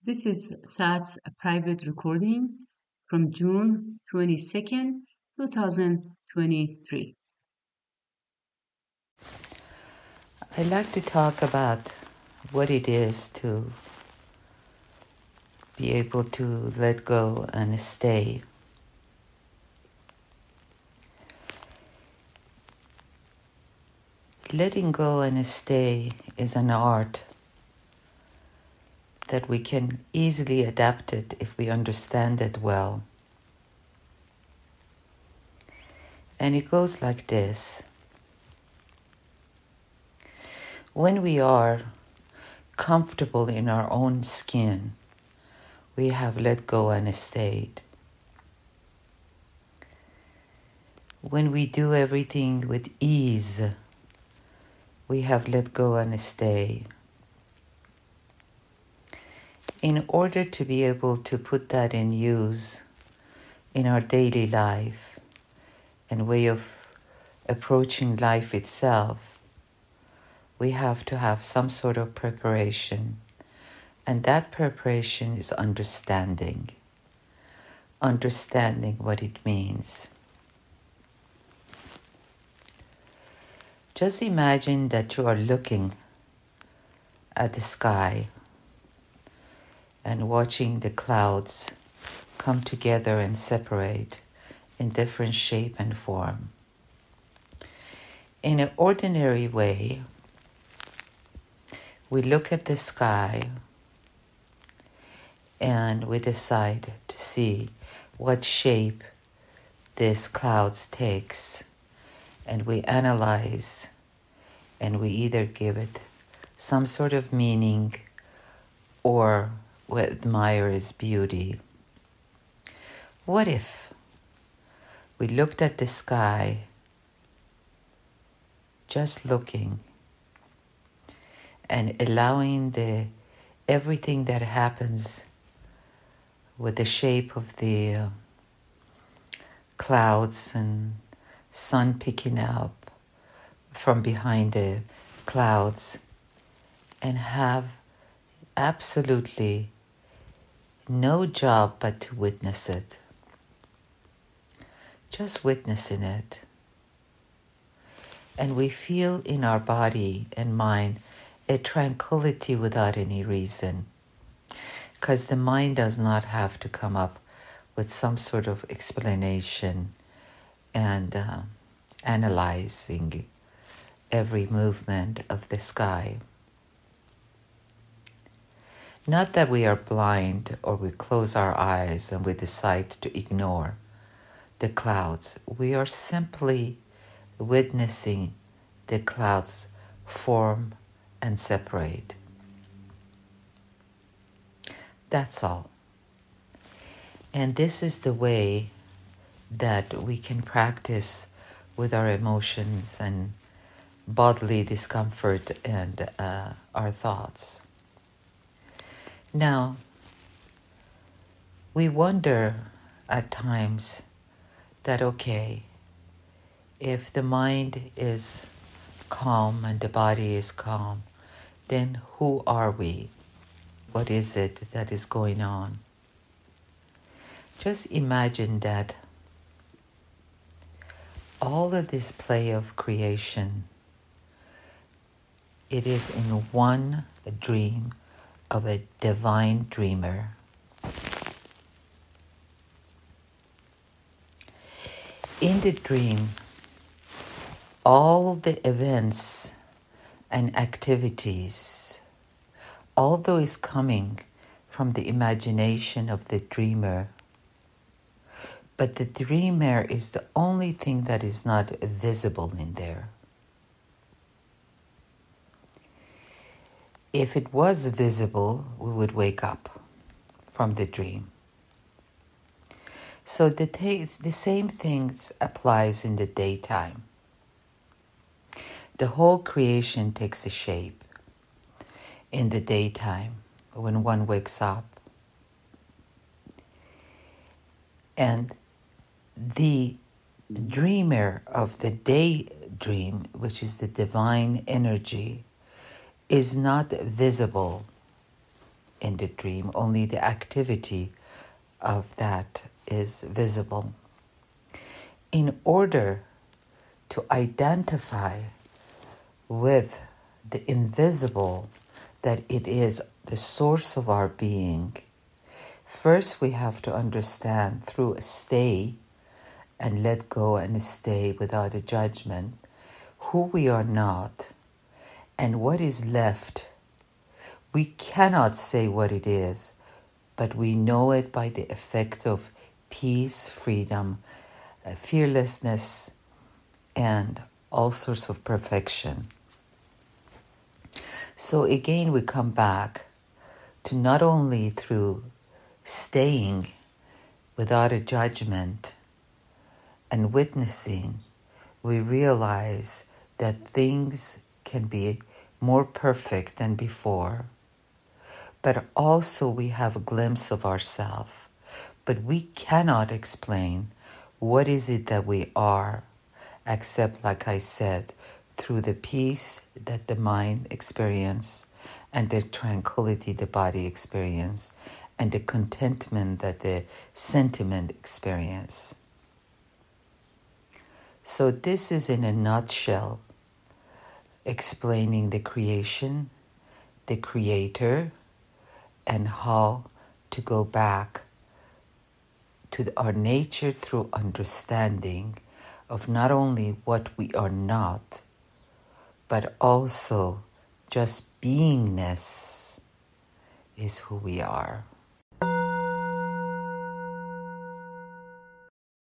This is SAT's private recording from June 22nd, 2023. I'd like to talk about what it is to be able to let go and stay. Letting go and stay is an art that we can easily adapt it if we understand it well. And it goes like this. When we are comfortable in our own skin, we have let go and stayed. When we do everything with ease, we have let go and stay. In order to be able to put that in use in our daily life and way of approaching life itself, we have to have some sort of preparation. And that preparation is understanding what it means. Just imagine that you are looking at the sky and watching the clouds come together and separate in different shape and form. In an ordinary way, we look at the sky and we decide to see what shape this clouds takes, and we analyze and we either give it some sort of meaning or we admire its beauty. What if we looked at the sky, just looking and allowing everything that happens with the shape of the clouds and sun picking up from behind the clouds, and have absolutely no job but to witness it. Just witnessing it. And we feel in our body and mind a tranquility without any reason, because the mind does not have to come up with some sort of explanation and analyzing every movement of the sky. Not that we are blind or we close our eyes and we decide to ignore the clouds. We are simply witnessing the clouds form and separate. That's all. And this is the way that we can practice with our emotions and bodily discomfort and our thoughts. Now, we wonder at times that, okay, if the mind is calm and the body is calm, then who are we? What is it that is going on? Just imagine that all of this play of creation, it is in one dream of a divine dreamer. In the dream, all the events and activities, although is coming from the imagination of the dreamer, but the dreamer is the only thing that is not visible in there. If it was visible, we would wake up from the dream. So the same things applies in the daytime. The whole creation takes a shape in the daytime when one wakes up. And the dreamer of the daydream, which is the divine energy, is not visible in the dream. Only the activity of that is visible. In order to identify with the invisible, that it is the source of our being, first we have to understand through a stay and let go and stay without a judgment who we are not and what is left. We cannot say what it is, but we know it by the effect of peace, freedom, fearlessness, and all sorts of perfection. So again, we come back to not only through staying without a judgment and witnessing, we realize that things can be more perfect than before, but also we have a glimpse of ourselves. But we cannot explain what is it that we are, except, like I said, through the peace that the mind experience and the tranquility the body experience and the contentment that the sentiment experience. So this is in a nutshell explaining the creation, the creator, and how to go back to our nature through understanding of not only what we are not, but also just beingness is who we are.